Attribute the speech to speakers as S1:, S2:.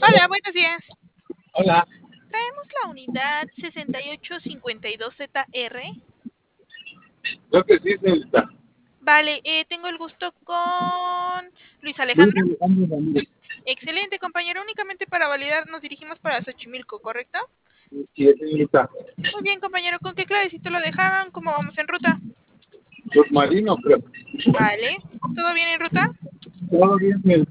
S1: Hola, buenos días.
S2: Hola.
S1: Traemos la unidad 6852ZR.
S2: Creo que sí, señorita.
S1: Vale, tengo el gusto con Luis
S2: Luis
S1: Alejandro.
S2: Alejandro Ramírez.
S1: Excelente, compañero. Únicamente para validar nos dirigimos para Xochimilco, ¿correcto?
S2: Sí, señorita.
S1: Muy bien, compañero. ¿Con qué clavecito lo dejaron? ¿Cómo vamos en ruta?
S2: Submarino, creo.
S1: Vale. ¿Todo bien en ruta?
S2: Todo bien, señorita.